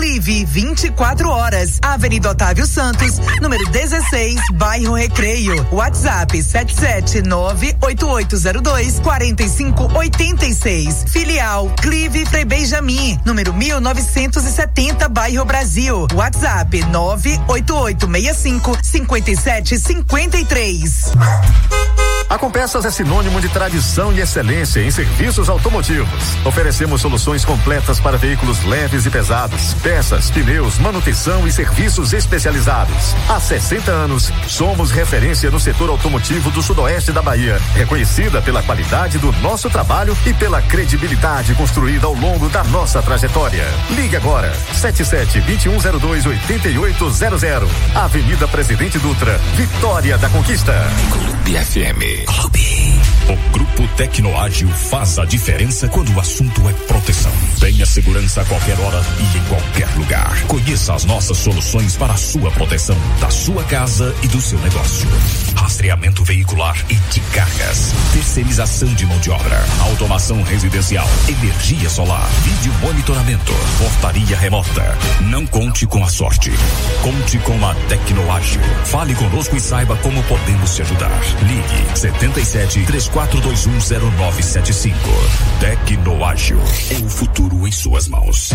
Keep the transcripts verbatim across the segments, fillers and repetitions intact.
Clive, vinte e quatro horas. Avenida Otávio Santos, número dezesseis, bairro Recreio. WhatsApp sete sete nove oito oito zero dois quatro cinco oito seis. Filial Clive Frei Benjamin, número mil novecentos e setenta, bairro Brasil. WhatsApp nove oito oito seis cinco cinco sete cinco três. A Compeças é sinônimo de tradição e excelência em serviços automotivos. Oferecemos soluções completas para veículos leves e pesados, peças, pneus, manutenção e serviços especializados. Há sessenta anos, somos referência no setor automotivo do sudoeste da Bahia, reconhecida pela qualidade do nosso trabalho e pela credibilidade construída ao longo da nossa trajetória. Ligue agora, sete sete dois um zero dois oito oito zero zero. Avenida Presidente Dutra, Vitória da Conquista. Clube F M. Clube. O Grupo Tecnoágil faz a diferença quando o assunto é proteção. Tenha segurança a qualquer hora e em qualquer lugar. Conheça as nossas soluções para a sua proteção, da sua casa e do seu negócio. Rastreamento veicular e de cargas. Terceirização de mão de obra. Automação residencial. Energia solar. Vídeo monitoramento. Portaria remota. Não conte com a sorte. Conte com a Tecnoágil. Fale conosco e saiba como podemos te ajudar. Ligue setenta e sete, três quatro dois um, zero nove sete cinco. Tecnoágil. É o futuro em suas mãos.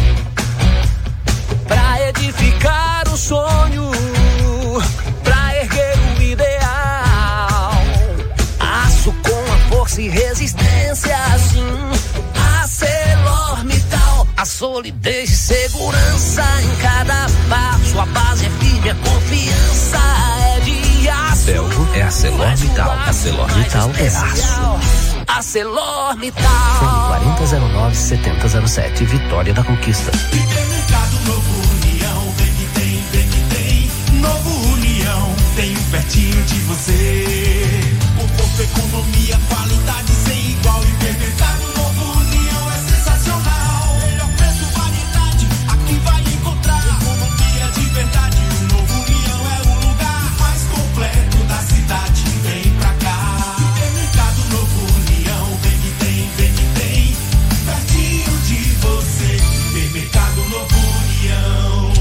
Pra edificar o sonho, pra erguer o ideal, aço com a força e resistência, assim, ArcelorMittal, a solidez e segurança em cada passo, a base é firme, a confiança é de aço. Belgo é ArcelorMittal, ArcelorMittal é aço. ArcelorMittal. Fone quarenta zero nove, setenta zero sete, Vitória da Conquista. Hipermercado Novo União, vem que tem, vem que tem. Novo União, tem um pertinho de você. Conforto, economia, qualidade sem igual. Hipermercado Novo União é sensacional. Melhor preço, variedade, aqui vai encontrar. Economia de verdade, o Novo União é o lugar mais completo da cidade. Vem pra cá. Hipermercado Novo União, vem que tem, vem que tem. Pertinho de você. Hipermercado Novo União.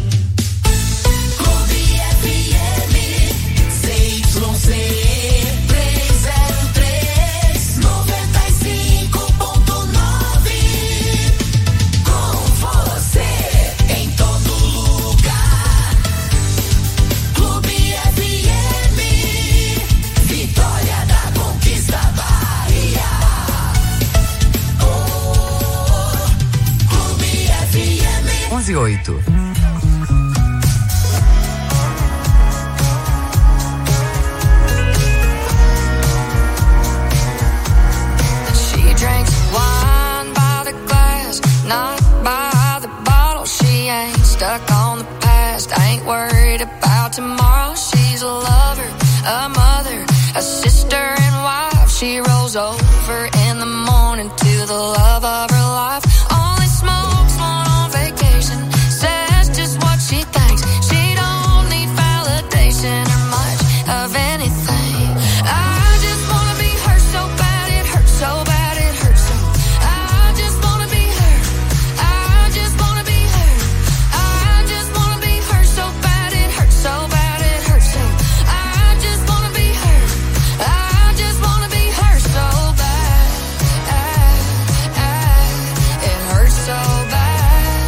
Clube F M, C Y C trezentos e três, noventa e cinco ponto nove. Com você em todo lugar. Clube F M, Vitória da Conquista, Bahia. Oh, Clube F M. onze e oito. She drinks wine by the glass, not by the bottle. She ain't stuck on the past, ain't worried about tomorrow. She's a lover, a mother, a sister and wife. She rolls over in the morning to the love of her life. Only smokes one on vacation, says just what she thinks. She don't need validation or much of anything. I just wanna be her so bad, it hurts so bad, it hurts so. I just wanna be her. I just wanna be her. I just wanna be her so bad, it hurts so bad, it hurts so. I just wanna be her. I just wanna be her so bad. It hurts so bad.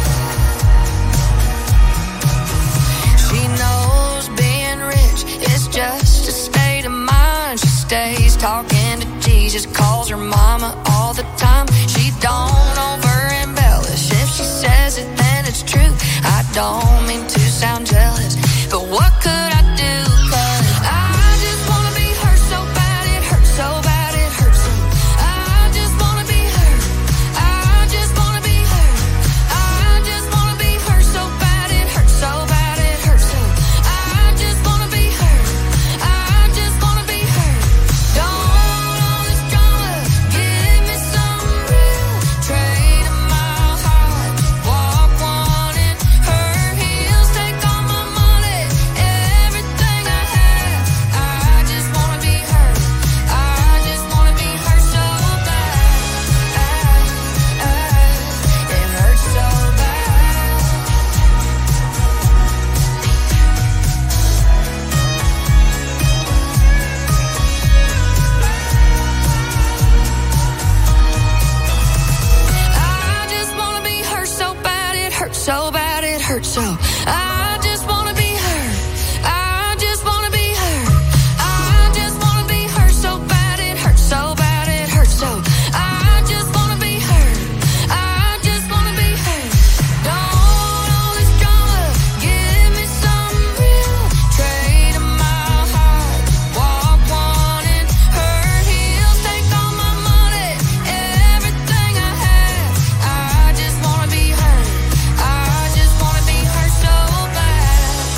She knows being rich is just a state of mind. She stays talking to Jesus, calls her mama all the time. She don't over embellish. If she says it, then it's true. I don't mean to sound jealous, but what could I do? 'Cause I just wanna be her so bad, it hurts so bad, it hurts so. I just wanna be her. I just wanna be her. I just wanna be her so bad, it hurts so bad, it hurts so. I just wanna be her. I just wanna be her. Don't want all this drama, give me some real. Trade a mile high, walk one in her heels. Take all my money, hurts so bad, it hurts so. I just wanna be her. I just wanna be her. I just wanna be her so bad, it hurts so bad, it hurts so. I just wanna be her. I just wanna be her. Don't want all this drama. Give me some real. Trade my heart. Walk one in her heels. Take all my money. Everything I have. I just wanna be her. I just wanna be her so bad.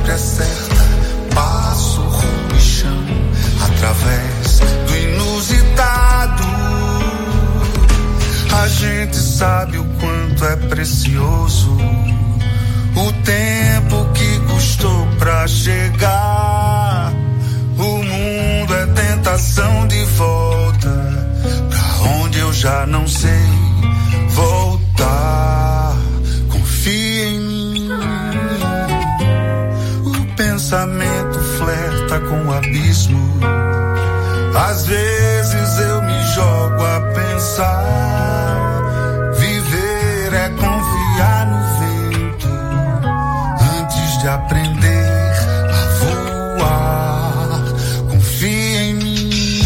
sempre acerta. Passo, rumo e chão, através do inusitado. A gente sabe o quanto é precioso o tempo que custou pra chegar. O mundo é tentação de volta pra onde eu já não sei voltar. Confia em mim. O pensamento flerta com o abismo. Às vezes eu me jogo a pensar. Viver é confiar no vento antes de aprender a voar. Confia em mim.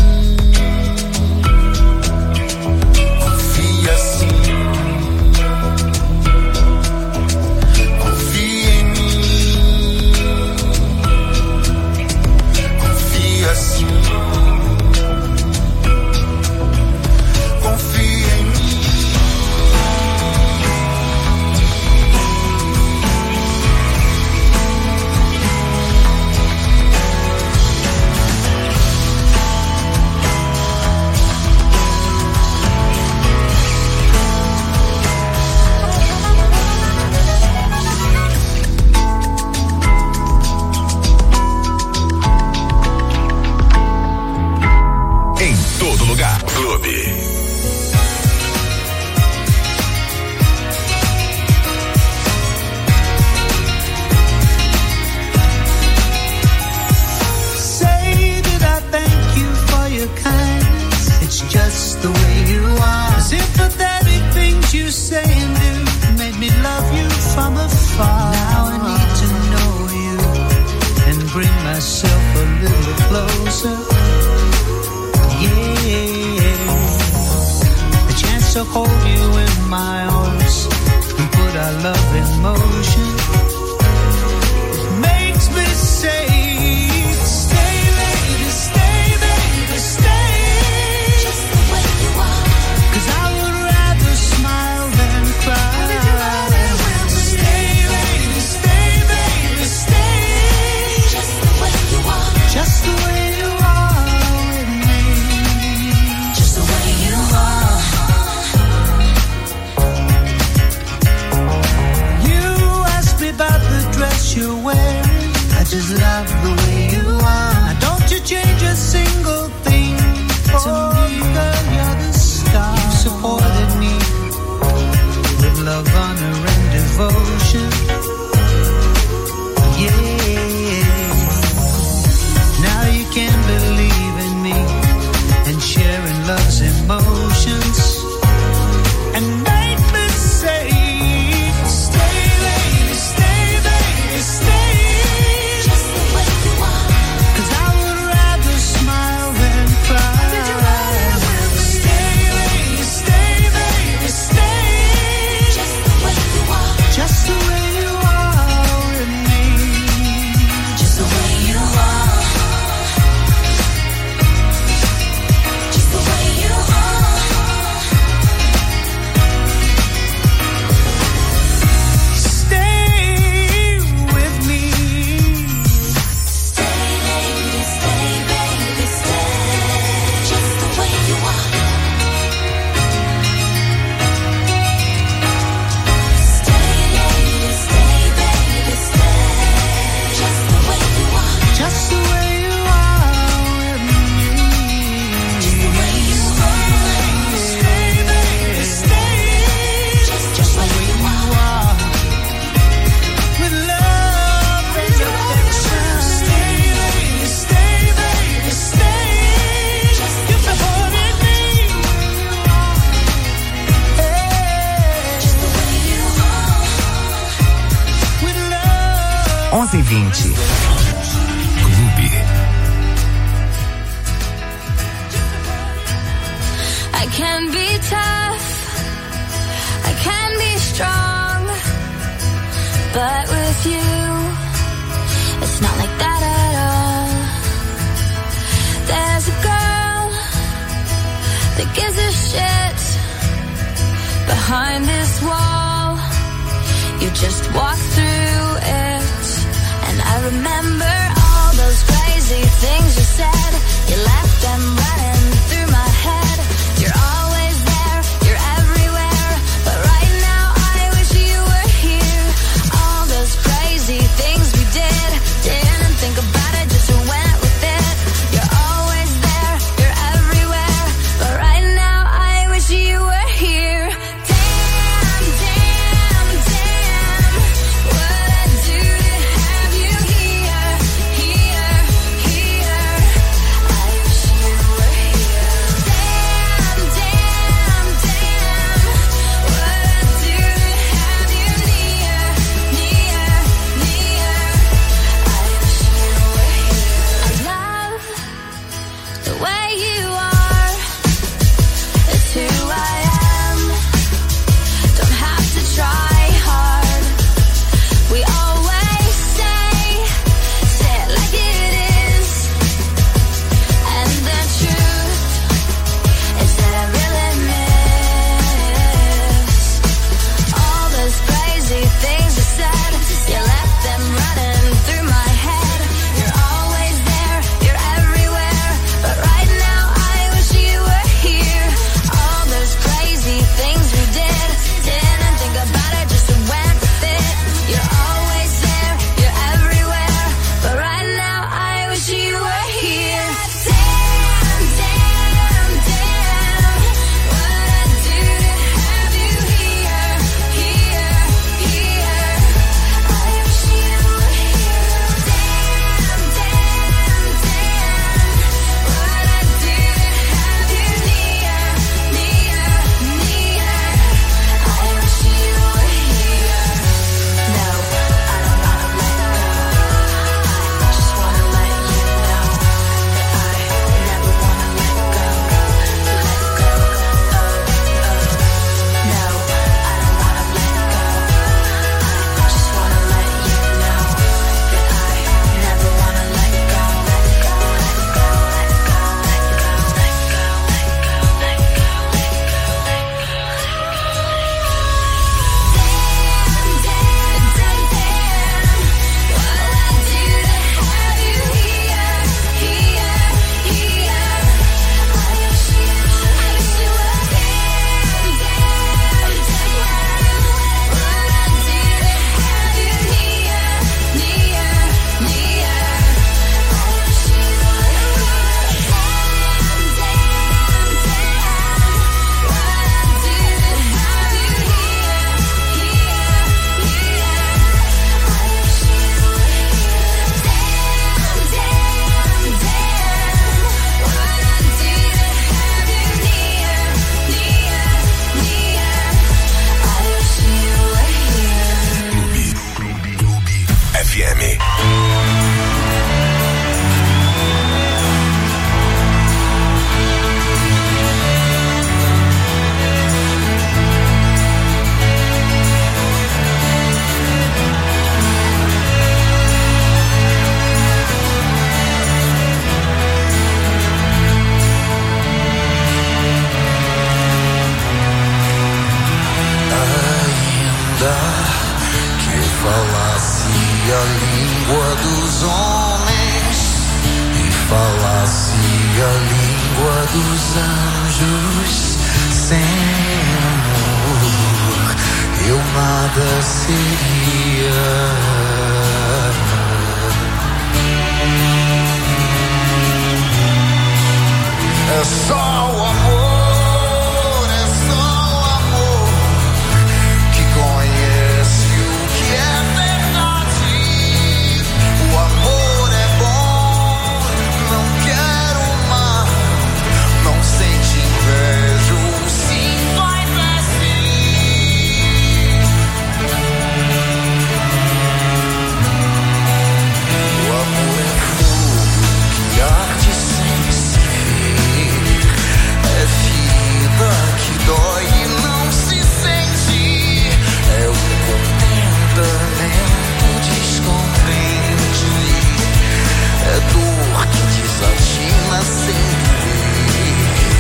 Confia sim. Confia em mim. Confia sim. onze e vinte. Clube. I can be tough, I can be strong, but with you, it's not like that at all. There's a girl that gives a shit behind this wall. You just walk through it, and I a língua dos homens e falasse a língua dos anjos, sem amor eu nada seria. É só o amor, é só o amor que conhece o que é verdade. O amor é bom, não quero mal, não sente inveja, sim vai pra si. O amor é fogo que arde sem se ver, é vida que dói e não se sente, é o contentamento descontente, é dor que desatina sem querer.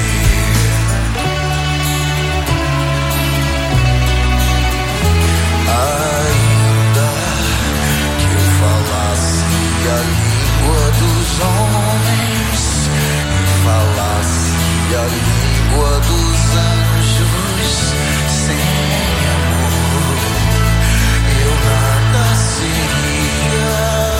Ainda que eu falasse a língua dos homens e falasse a língua dos anjos, sem amor eu nada seria.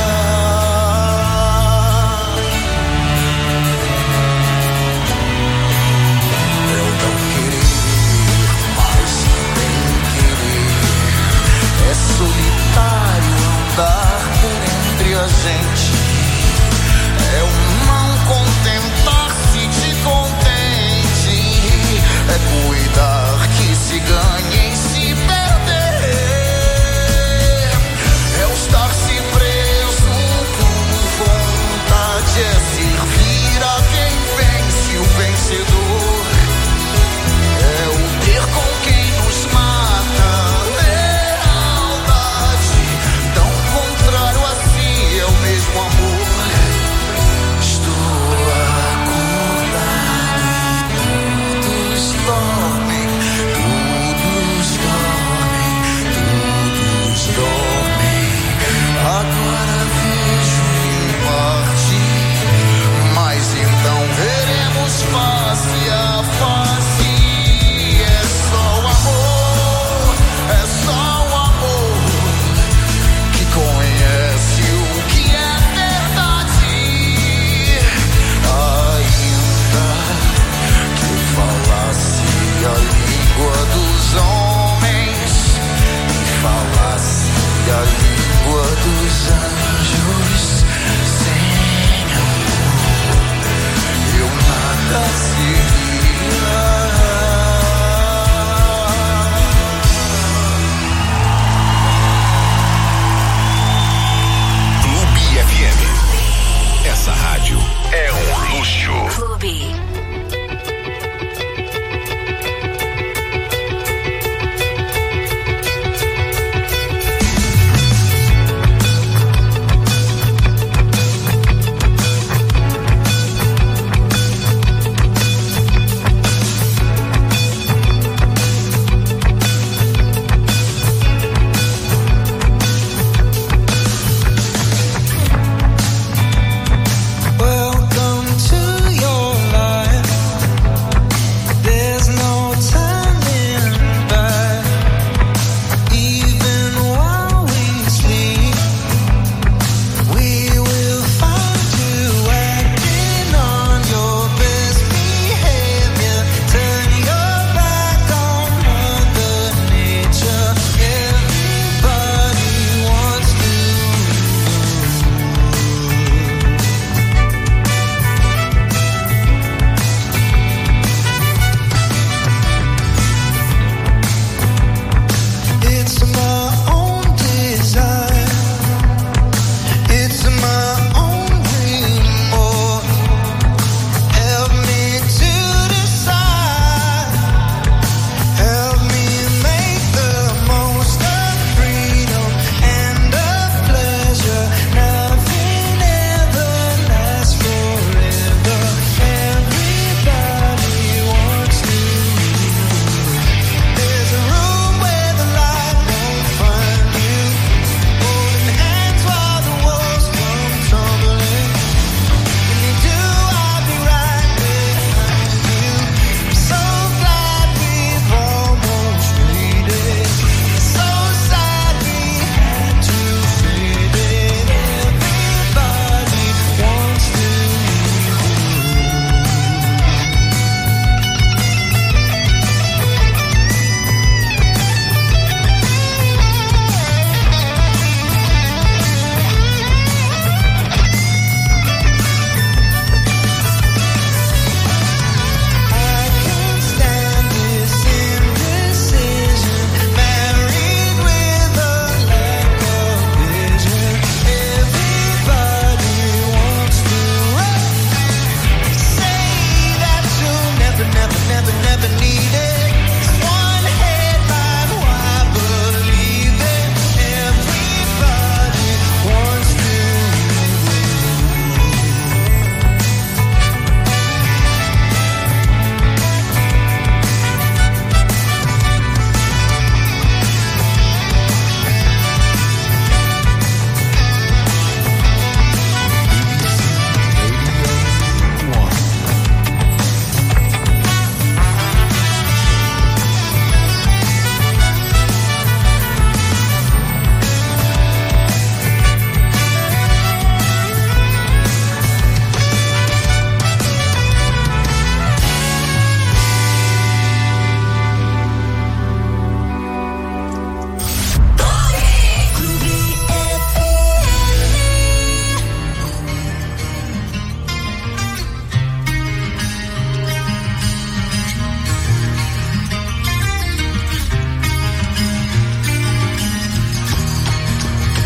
Eu não querer, mas sem querer, é solitário andar por entre a gente, é o não contentar-se de contente, é cuidar que se ganhe em se perder, é o estar-se preso por vontade, é servir a quem vence o vencedor, é o ter com quem nos mata, lealdade, tão contrário a si é o mesmo amor. Estou acordado e todos dormem, todos dormem, todos dormem. Agora vejo em parte, mas então veremos face a face. É só o amor, é só o amor que conhece o que é verdade. Ainda que eu falasse a língua dos homens e falasse a língua dos anjos, sem amor eu nada seria. Clube F M. Essa rádio é um luxo. Clube.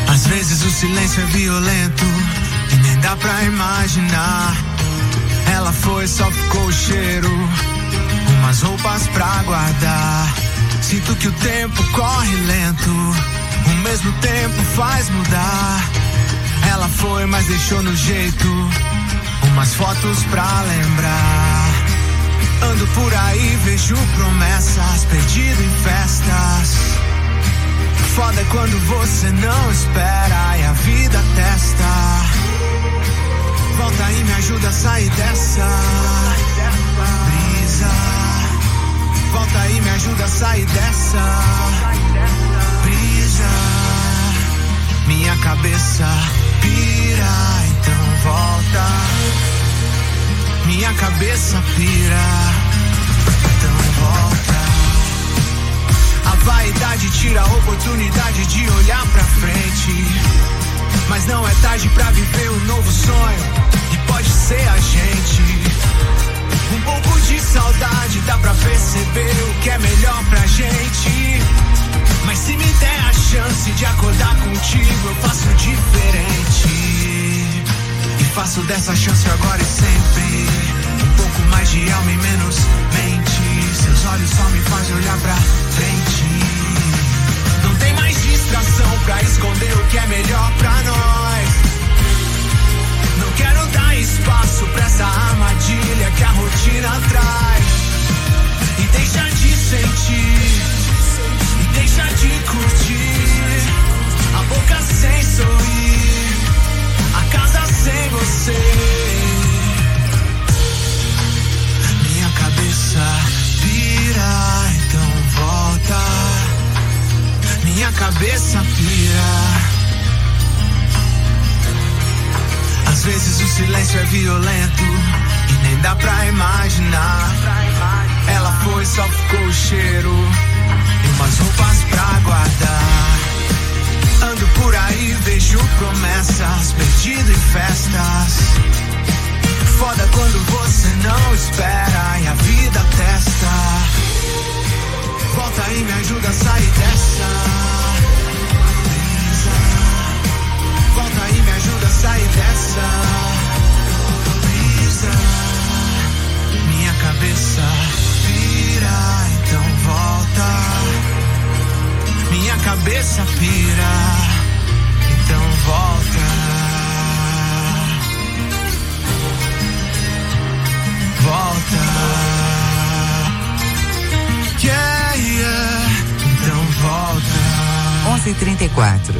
Às vezes o silêncio é violento e nem dá pra imaginar. Ela foi, só ficou o cheiro, umas roupas pra guardar. Sinto que o tempo corre lento, o mesmo tempo faz mudar. Ela foi, mas deixou no jeito umas fotos pra lembrar. Ando por aí, vejo promessas, perdido em festas. Foda é quando você não espera e a vida testa. Volta e me ajuda a sair dessa brisa. Volta e me ajuda a sair dessa brisa. Minha cabeça pira, então volta. Minha cabeça pira, então volta. A vaidade tira a oportunidade de olhar pra frente. Mas não é tarde pra viver um novo sonho, e pode ser a gente. Um pouco de saudade dá pra perceber o que é melhor pra gente. Mas se me der a chance de acordar contigo, eu faço diferente. E faço dessa chance agora e sempre. Um pouco mais de alma e menos mente. Seus olhos só me fazem olhar pra frente. Não tem mais distração pra esconder o que é melhor pra nós. Não quero dar espaço pra essa armadilha que a rotina traz. E deixa de sentir, e deixa de curtir. A boca sem sorrir, a casa sem você. Minha cabeça vira, então volta. Minha cabeça pira. Às vezes o silêncio é violento e nem dá pra imaginar. Ela foi, só ficou o cheiro e umas roupas pra guardar. Ando por aí, vejo promessas, perdido em festas. Foda quando você não espera e a vida testa. Volta e me ajuda a sair dessa brisa. Volta e me ajuda a sair dessa brisa. Minha cabeça vira, então volta. Minha cabeça pira, então volta. Volta. Yeah, yeah, então volta. onze e trinta e quatro.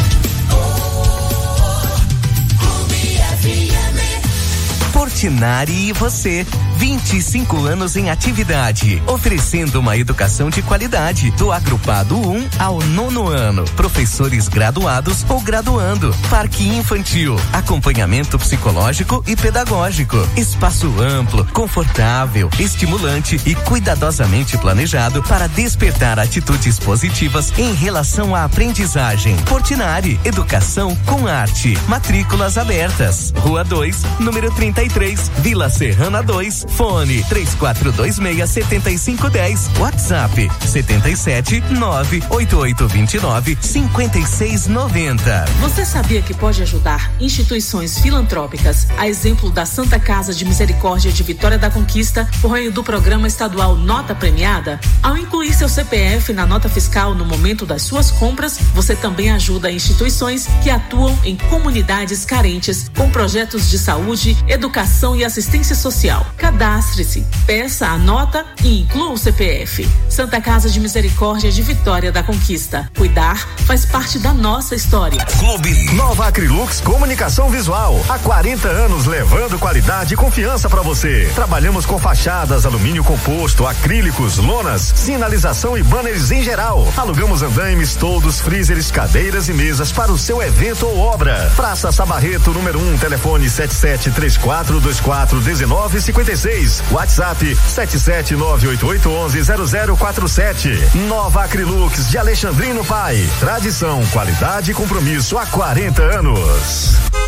Portinari e você, vinte e cinco anos em atividade, oferecendo uma educação de qualidade, do agrupado um ao nono ano, professores graduados ou graduando, parque infantil, acompanhamento psicológico e pedagógico, espaço amplo, confortável, estimulante e cuidadosamente planejado para despertar atitudes positivas em relação à aprendizagem. Portinari, educação com arte, matrículas abertas, Rua dois, número trinta e três, Vila Serrana dois, fone três quatro dois seis, sete cinco um zero, WhatsApp setenta e sete, nove oito oito dois nove, cinco seis nove zero. Você sabia que pode ajudar instituições filantrópicas, a exemplo da Santa Casa de Misericórdia de Vitória da Conquista, por meio do programa estadual Nota Premiada? Ao incluir seu C P F na nota fiscal no momento das suas compras, você também ajuda instituições que atuam em comunidades carentes com projetos de saúde, educação e assistência social. Cadastre-se, peça a nota e inclua o C P F. Santa Casa de Misericórdia de Vitória da Conquista. Cuidar faz parte da nossa história. Clube Nova Acrylux Comunicação Visual. Há quarenta anos levando qualidade e confiança para você. Trabalhamos com fachadas, alumínio composto, acrílicos, lonas, sinalização e banners em geral. Alugamos andaimes, toldos, freezers, cadeiras e mesas para o seu evento ou obra. Praça Sabarreto, número um, telefone sete sete três quatro dois quatro um nove cinco seis. WhatsApp sete sete nove oito oito um um zero zero quatro sete. Nova Acrylux de Alexandrino Pai. Tradição, qualidade e compromisso há quarenta anos.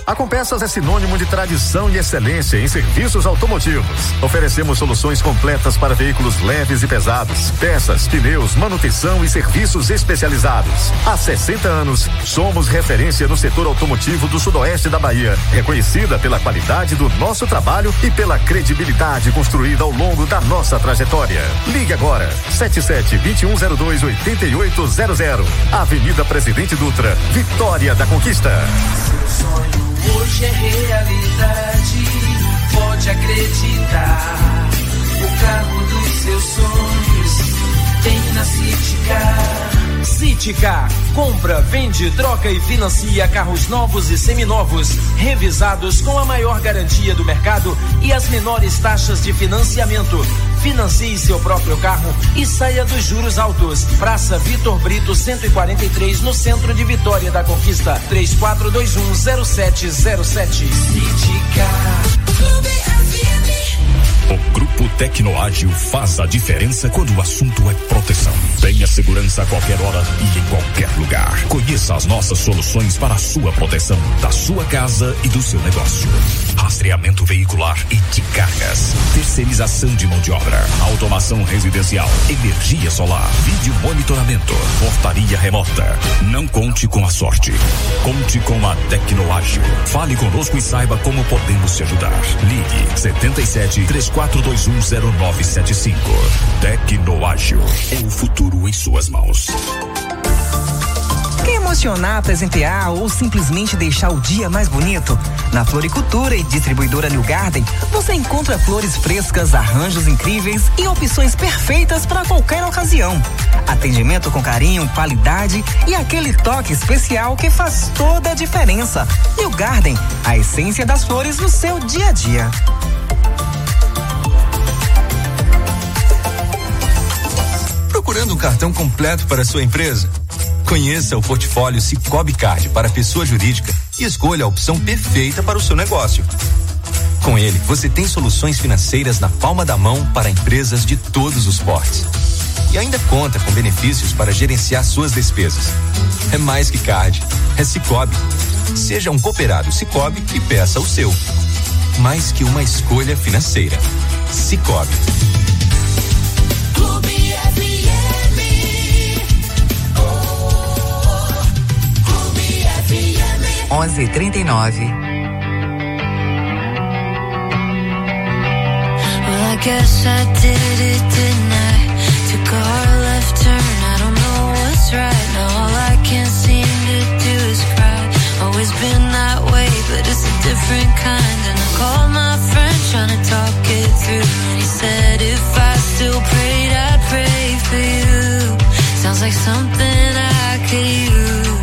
A Compeças é sinônimo de tradição e excelência em serviços automotivos. Oferecemos soluções completas para veículos leves e pesados, peças, pneus, manutenção e serviços especializados. Há sessenta anos, somos referência no setor automotivo do sudoeste da Bahia, reconhecida pela qualidade do nosso trabalho e pela credibilidade construída ao longo da nossa trajetória. Ligue agora, sete sete, dois um zero dois, oito oito zero zero. Avenida Presidente Dutra, Vitória da Conquista. Seu sonho hoje é realidade, pode acreditar. O carro dos seus sonhos tem na Citicar. Citicar, compra, vende, troca e financia carros novos e seminovos, revisados com a maior garantia do mercado e as menores taxas de financiamento. Financie seu próprio carro e saia dos juros altos. Praça Vitor Brito cento e quarenta e três, no centro de Vitória da Conquista. três quatro dois um, zero sete zero sete. Citicar. O Grupo Tecnoágil faz a diferença quando o assunto é proteção. Tenha segurança a qualquer hora e em qualquer lugar. Conheça as nossas soluções para a sua proteção, da sua casa e do seu negócio. Rastreamento veicular e de cargas. Terceirização de mão de obra. Automação residencial. Energia solar. Vídeo monitoramento. Portaria remota. Não conte com a sorte. Conte com a Tecnoágil. Fale conosco e saiba como podemos te ajudar. Ligue setenta e sete, três quatro dois um, zero nove sete cinco. Tecnoágil. O futuro em suas mãos. Quer emocionar, presentear ou simplesmente deixar o dia mais bonito? Na Floricultura e Distribuidora New Garden, você encontra flores frescas, arranjos incríveis e opções perfeitas para qualquer ocasião. Atendimento com carinho, qualidade e aquele toque especial que faz toda a diferença. New Garden, a essência das flores no seu dia a dia. Procurando um cartão completo para a sua empresa? Conheça o portfólio Sicoob Card para pessoa jurídica e escolha a opção perfeita para o seu negócio. Com ele, você tem soluções financeiras na palma da mão para empresas de todos os portes. E ainda conta com benefícios para gerenciar suas despesas. É mais que card, é Sicoob. Seja um cooperado Sicoob e peça o seu. Mais que uma escolha financeira. Sicoob. Clube F M. onze e trinta e nove. Well, I guess I did it, didn't I? Took a hard left turn, I don't know what's right. Now all I can seem to do is cry. Always been that way, but it's a different kind. And I called my friend trying to talk it through, and he said if I still prayed, I'd pray for you. Sounds like something I could use.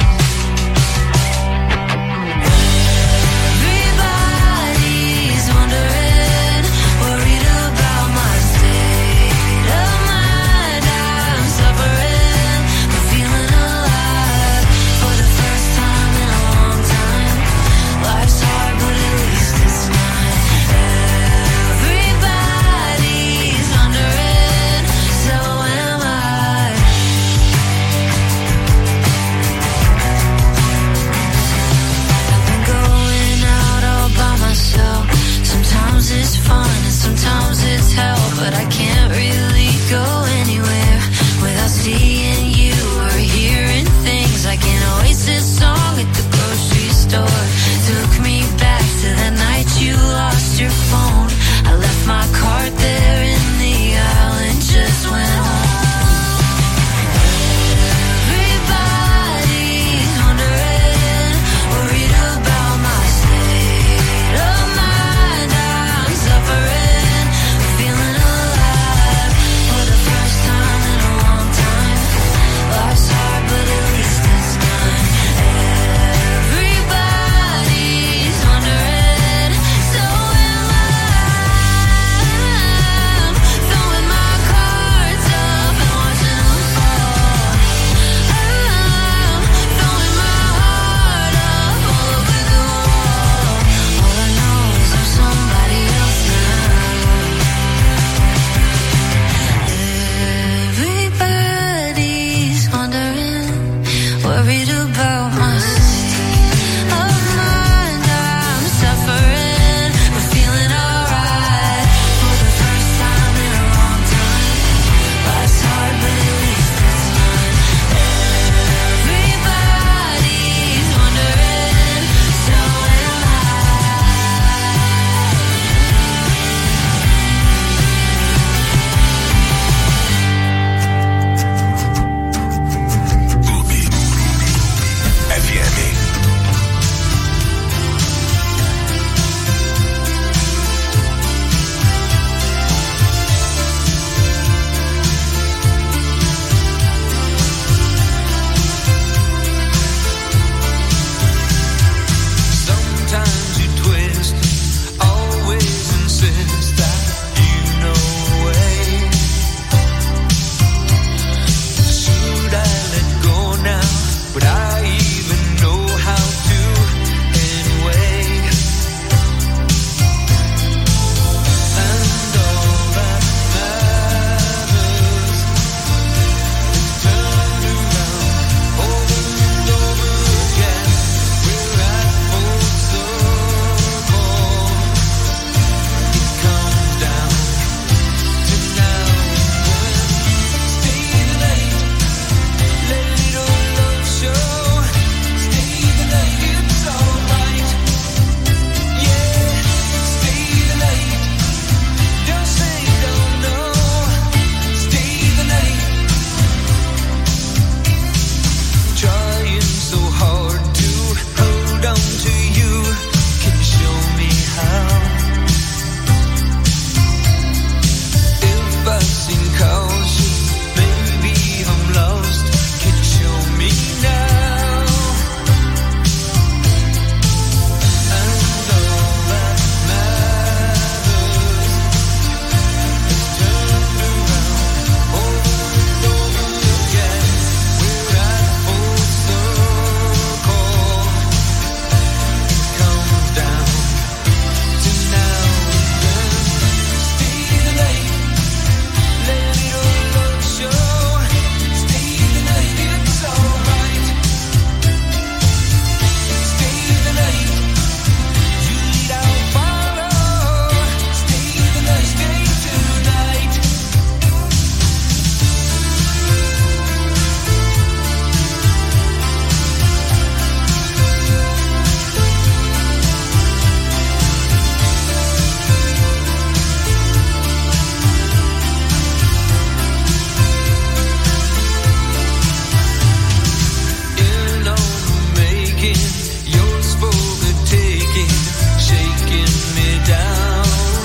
aching, yours for the taking, shaking me down.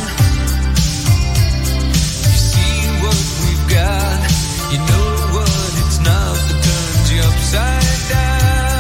You see what we've got, you know what it's not that turns you upside down.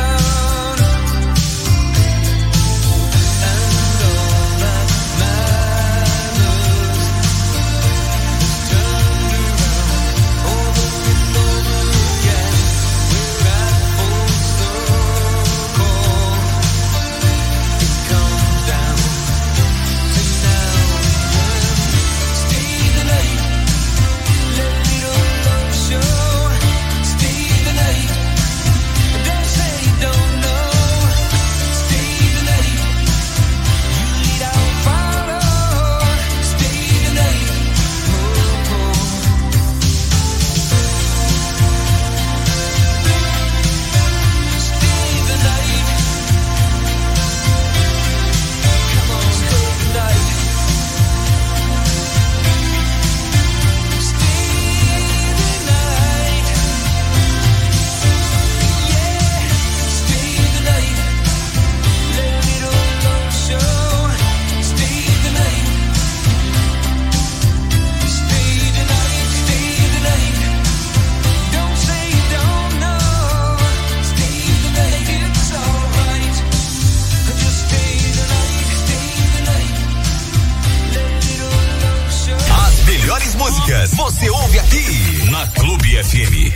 Você ouve aqui na Clube F M.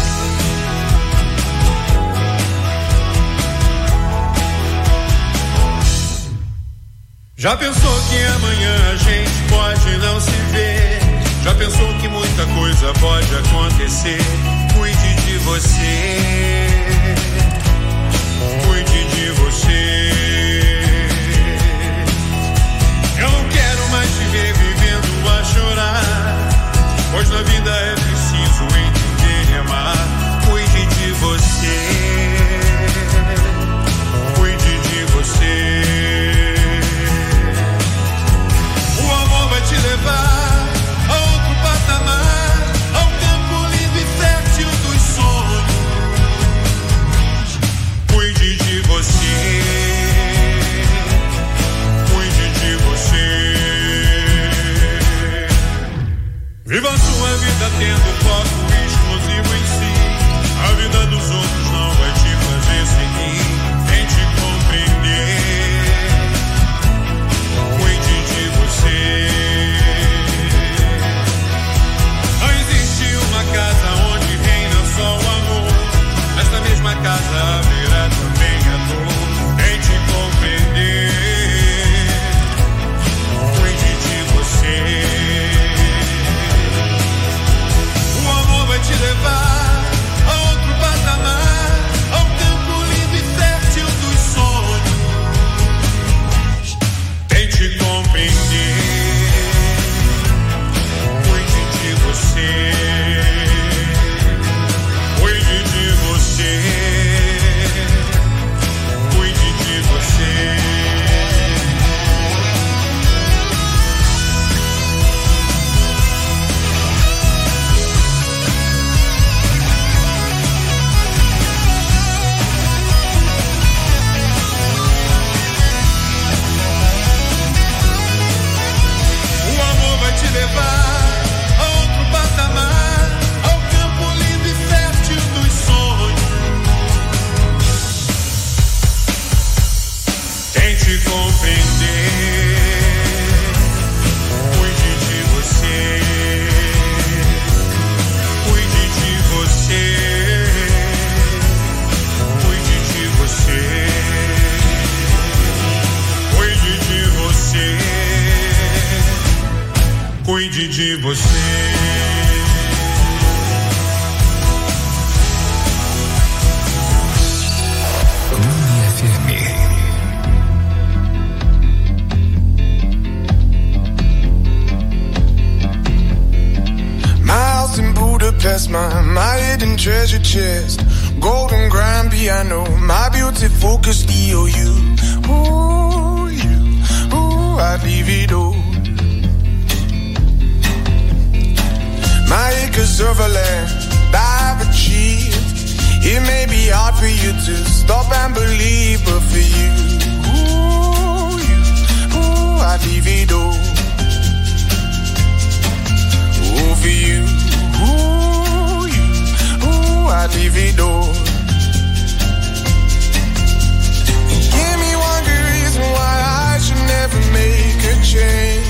Já pensou que amanhã a gente pode não se ver? Já pensou que muita coisa pode acontecer? Cuide de você, cuide de você. Eu não quero mais te ver vivendo a chorar, pois na vida é preciso entender e amar. Cuide de você, cuide de você. O amor vai te levar a outro patamar, ao campo lindo e fértil dos sonhos. Cuide de você, cuide de você. Viva a sua vida tendo foco exclusivo em si. A vida dos outros não vai te fazer seguir. Tente compreender. Cuide de você. Não existe uma casa onde reina só o amor. Nesta mesma casa haverá também a dor. Tente compreender. Cuide de você. Vai te levar a outro patamar, ao campo lindo e fértil dos sonhos. Tente compreender. Cuide de você, cuide de você, cuide de você. Levar a outro patamar, ao campo lindo e fértil dos sonhos. Tente compreender. Cuide de você, cuide de você, cuide de você, cuide de você. Cuide de você. Clube F M. My house in Budapest, my, my hidden treasure chest, golden grand piano, my beauty focus E O U. Ooh, you, ooh, I'd leave it all. My acres of land I've achieved, It may be hard for you to stop and believe, but for you, ooh, you, ooh, I'd leave it all. Ooh, for you, ooh, you, ooh, I'd leave it all. Give me one good reason why I should never make a change.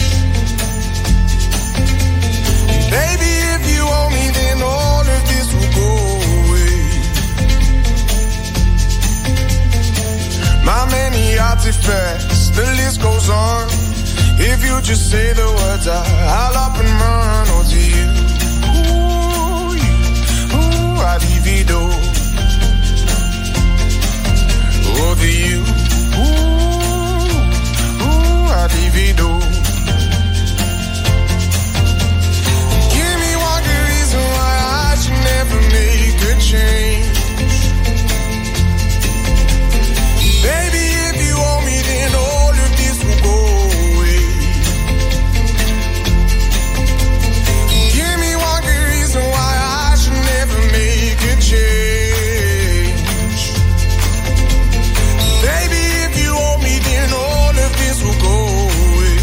Baby, if you owe me, then all of this will go away. My many artifacts, the list goes on. If you just say the words, I, I'll up and run. Oh, to you, ooh, you, ooh, I'd leave it all. Oh, to you, ooh, ooh, I'd leave it all. Give me one good reason why I should never make a change. Baby, if you owe me, then all of this will go away. Give me one good reason why I should never make a change. Baby, if you owe me, then all of this will go away.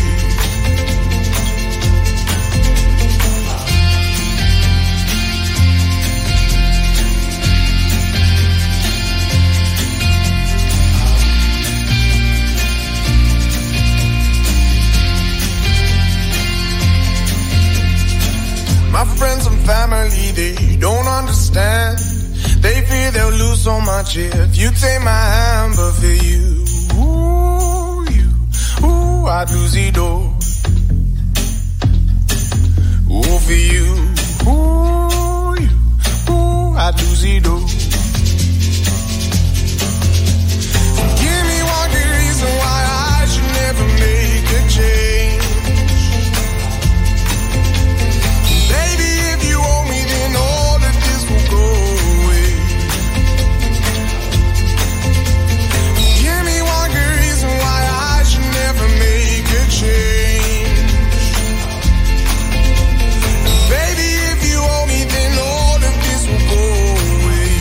My friends and family, they don't understand. They fear they'll lose so much if you take my hand. But for you, ooh, you, ooh, I'd lose it all. Ooh, for you, ooh, you, ooh, I'd lose it all. Give me one good reason why I should never make a change. Baby, if you owe me, then all of this will go away. Give me one good reason why I should never make a change. Baby, if you owe me, then all of this will go away.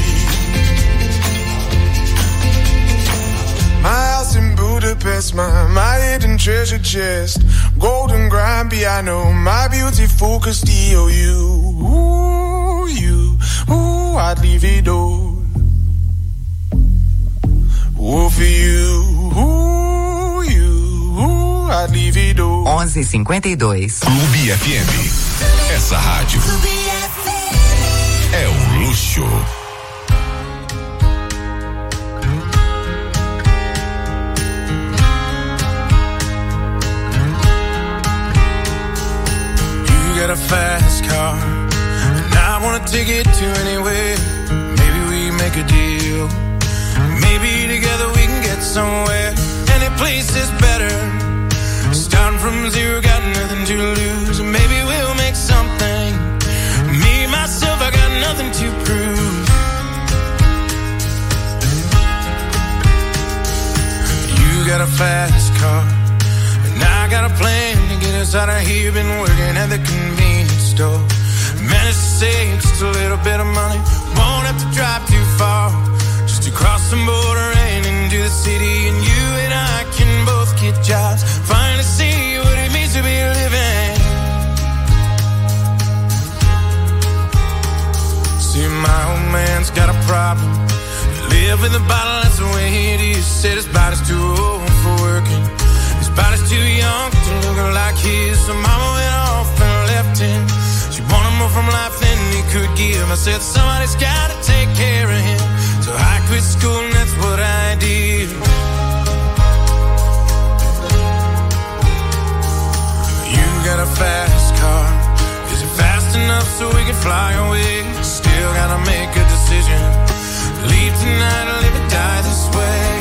My house in Budapest, my, my hidden treasure chest, golden grand piano, my beautiful Castillo. You, ooh, you, ooh, I'd leave it all. Ooh, for you, ooh, you, ooh, I'd leave it all. onze e cinquenta e dois. Clube F M. Essa rádio é um luxo. Got a fast car, and I wanna take it to anywhere. Maybe we make a deal. Maybe together we can get somewhere. Any place is better. Starting from zero, got nothing to lose. Maybe we'll make something. Me, myself, I got nothing to prove. You got a fast car, and I got a plan to get us out of here. Been working at the convenience store. Managed to save just a little bit of money. Won't have to drive too far. Just to cross the border and into the city. And you and I can both get jobs. Finally see what it means to be living. See, my old man's got a problem. Live in the bottle, that's the way it is. Said his body's too old for working. His body's too young to look like his. So mama went off and left him. She wanted more from life than he could give. I said somebody's gotta take care of him. So I quit school and that's what I did. You got a fast car. Is it fast enough so we can fly away? Still gotta make a decision. Leave tonight or live and die this way.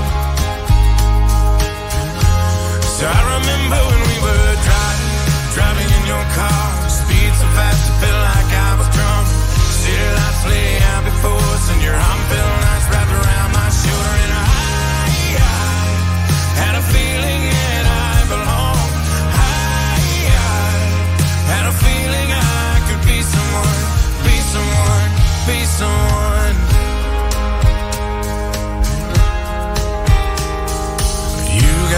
So I remember when we were driving, driving in your car. Speed so fast it felt like I was drunk. City lights lay out before us and your arm felt nice wrapped around my shoulder. And I, I had a feeling that I belonged. I, I had a feeling I could be someone, be someone, be someone.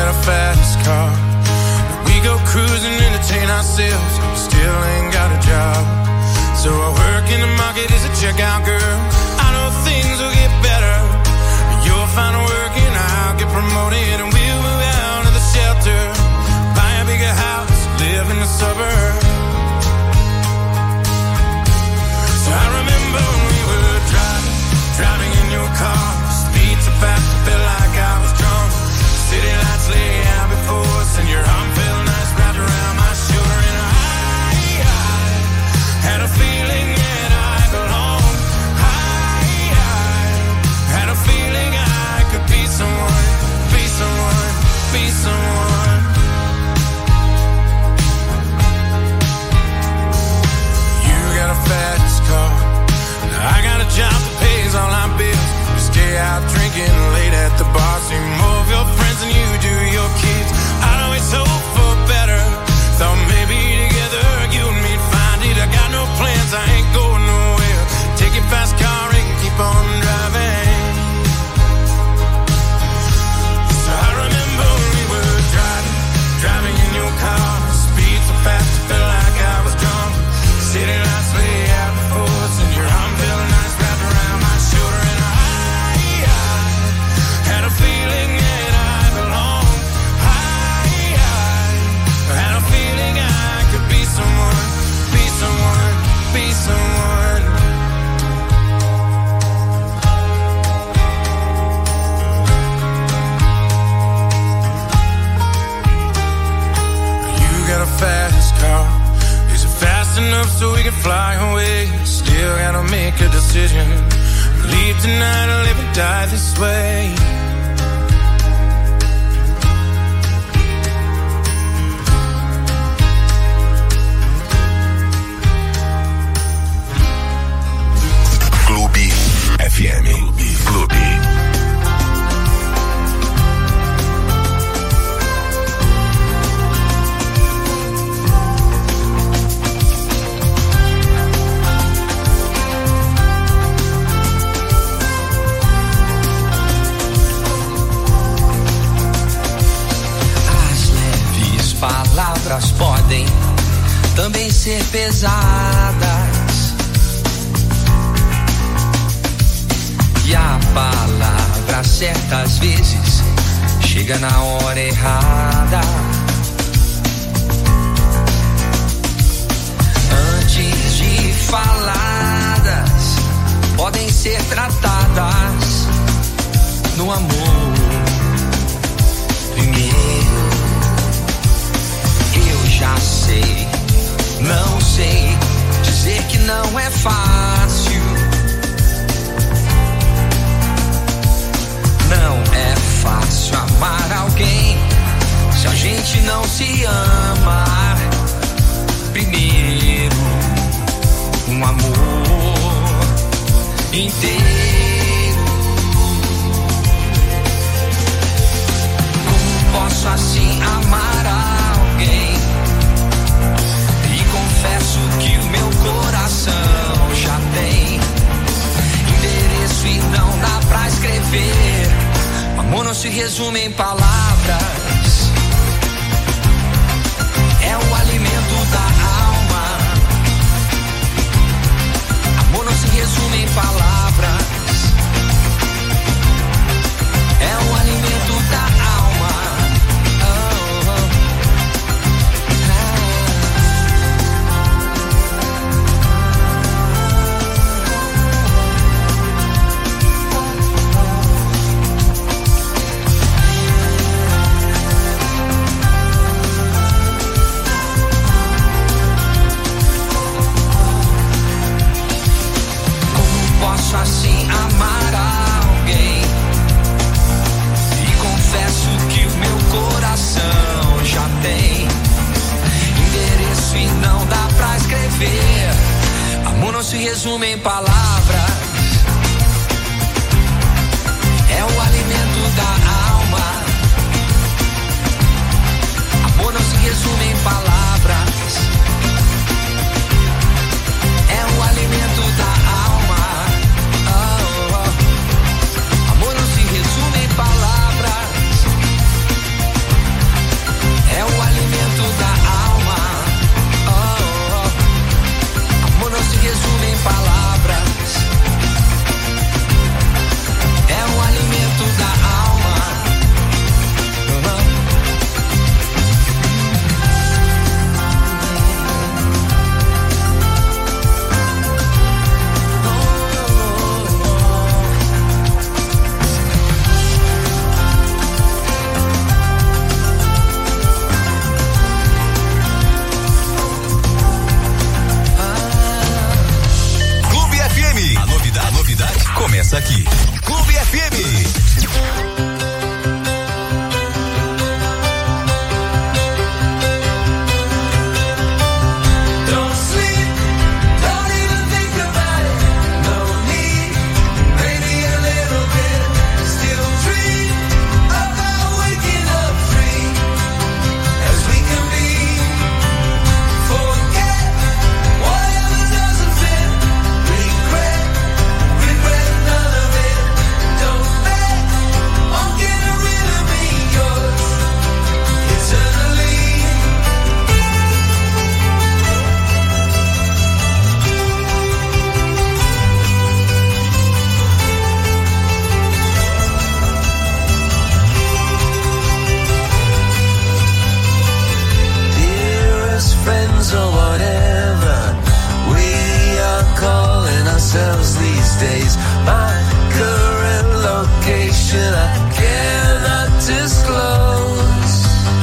got a fast car. We go cruising, entertain ourselves. Still ain't got a job. So I work in the market as a checkout girl. I know things will get better. You'll find work and I'll get promoted, and we'll move out of the shelter, buy a bigger house, live in the suburbs. So I remember when we were driving, driving in your car. Speed so fast, I felt like I was drunk. City lights lay out before us, and your arm felt nice wrapped around my shoulder. And I, I had a feeling that I belonged. I, I had a feeling I could be someone, be someone, be someone. You got a fast car, I got a job that pays all our bills. We stay out drinking late at the bar, see more of your friends than you do your kids. I'd always hope for better, thought maybe together you and me'd find it. I got no plans, I ain't going nowhere. Take your fast car and keep on driving. So I remember when we were driving, driving in your car. Speed so fast, I felt like I was drunk. City lights lay out before us, and your arm felt nice wrapped around my shoulder. And I, I had a feeling that I belonged. I, I had a feeling I could be someone, be someone, be someone. You got a fast car. Is it fast enough so we can fly away? Still gotta make a decision. Leave tonight or live and die this way. Clube F M. Clube. Palavras podem também ser pesadas, e a palavra certas vezes chega na hora errada. Antes de faladas, podem ser tratadas no amor primeiro. Já sei, não sei dizer que não é fácil. Não é fácil amar alguém se a gente não se ama primeiro. Um amor inteiro. Como posso assim amar alguém? Confesso que o meu coração já tem endereço e não dá pra escrever. Amor não se resume em palavras, é o alimento da alma. Amor não se resume em palavras, é o alimento da alma. Assim amar alguém, e confesso que o meu coração já tem endereço e não dá pra escrever. Amor não se resume em palavras, é o alimento da alma. Amor não se resume em palavras, é o alimento da alma. Amor não se resume em palavras, days. My current location I cannot disclose.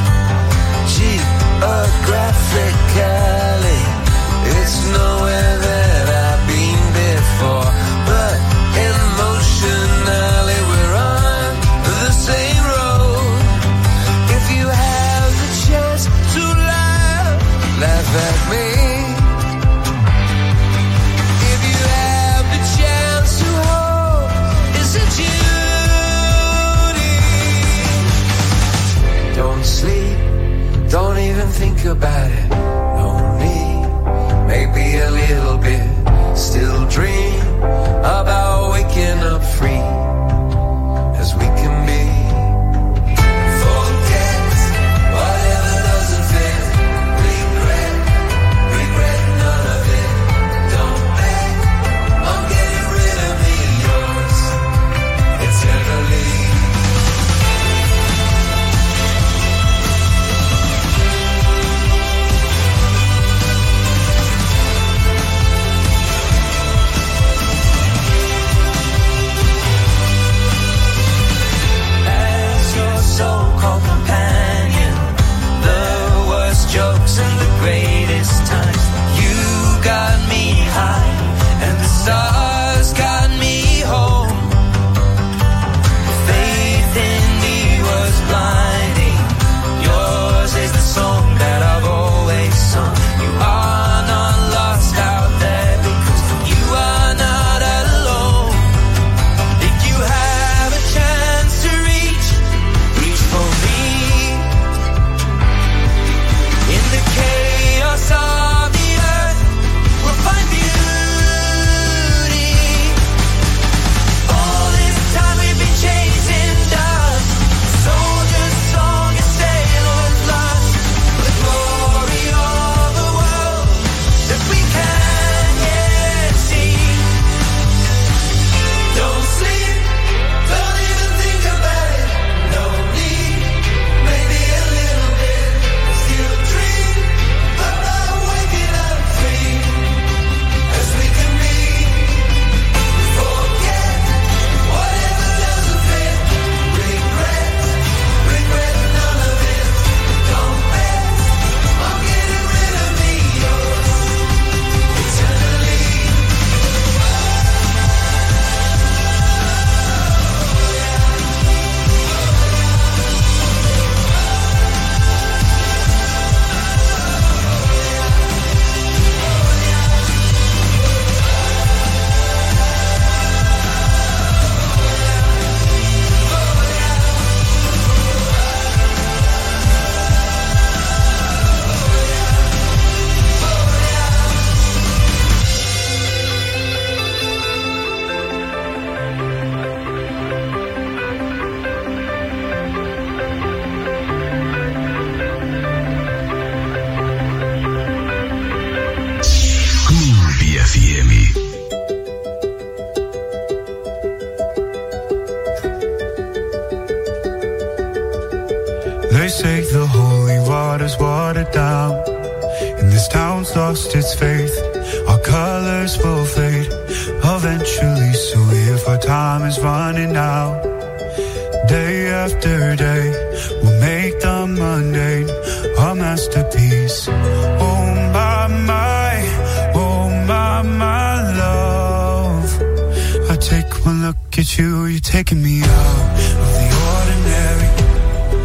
Geographically, it's nowhere that I've been before, but emotionally we're on the same road. If you have the chance to laugh, laugh at me. If you have the chance to hope, is it you? Don't sleep, don't even think about it. No need, maybe a little bit. Still dream about waking up free as we can be. Forget whatever doesn't fit. Regret, regret none of it. Don't bet on getting rid of me, yours eternally. So-called companion, the worst jokes and the greatest times. You got me high and the stars got me home. Faith in me was blinding. Yours is the song that I've always sung. You are not lost out there because you are not alone. If you have a chance to reach for me in the chaos of the earth, we'll find beauty. All this time we've been chasing dust, soldier's song and sailor's lust, the glory of the world that we can yet see. Don't sleep, don't even think about it. No need, maybe a little bit. Still dream about waking up free as we can be. Forget whatever doesn't fit. Regret, regret none of it. Don't bet on getting rid of me, yours eternally. Clube F M. They say the holy water's watered down, and this town's lost its faith. Our colors will fade eventually, so if our time is running out, day after day, we'll make the mundane a masterpiece. Oh my, my, oh my, my love. I take one look at you, you're taking me out.